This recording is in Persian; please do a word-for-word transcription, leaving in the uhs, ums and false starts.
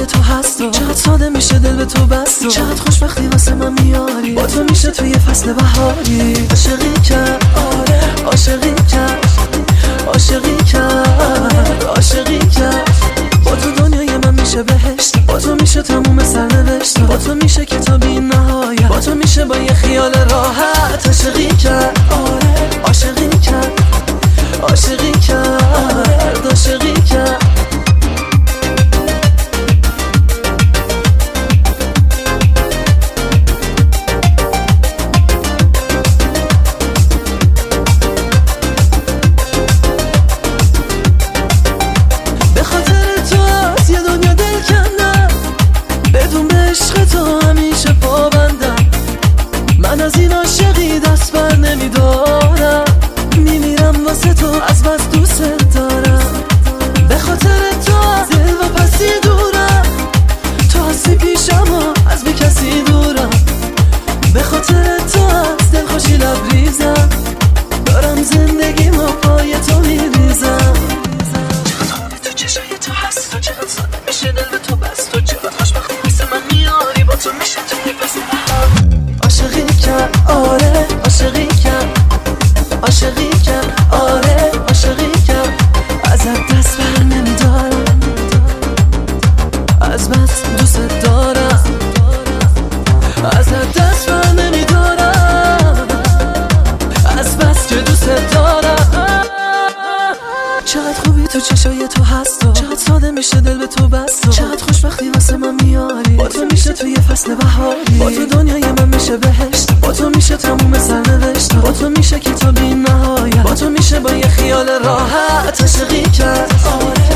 چشای تو هست و چقدر ساده میشه دل به تو بست و چقدر خوشبختی واسه من میاری، با تو میشه توی فصل بهاری. عاشقی کرد آره عاشقی کرد عاشقی کرد عاشقی کرد، با تو دنیای من میشه بهشت، با تو میشه تموم سرنوشت، با تو میشه کتابی نهایت، با تو میشه با یه خیال راحت. عاشقی کرد آره عاشقی کرد عاشقی کرد عاشقی کرد. به خاطر تو از یه دنیا دل کندم، بدون به عشق تو همیشه پابندم. من از این عاشقی دست بر نمیدارم، میمیرم واسه تو از بس دوست دارم. به خاطر تو از دل و پسی دورم، تو هستی پیشم و از بی کسی دورم. به خاطر تو از دل خوشی لبریزم، دارم زندگیمو پای تو میریزم. چقدر خونه تو چشای تو هست و چقدر ساده میشه دل به تو بست و چقدر خوشبختی واسه من میاری، با تو میشه توی فصل بهار. عاشقی کرد آره عاشقی کرد عاشقی کرد آره عاشقی کرد، ازت دست بر نمیدارم، از بس دوست دارم، ازت دست بر نمیدارم، از بس که دوست دارم. چقدر خوبی تو چشای تو هست و چقدر ساده میشه دل به تو بست و چقدر خوشبختی واسه من میاری، با تو میشه توی فصل بهاری، با تو دنیای من میشه بهشت، با تو میشه تموم سرنوشت، با تو میشه کتابی نهایت، با تو میشه با یه خیال راحت. عاشقی کرد آره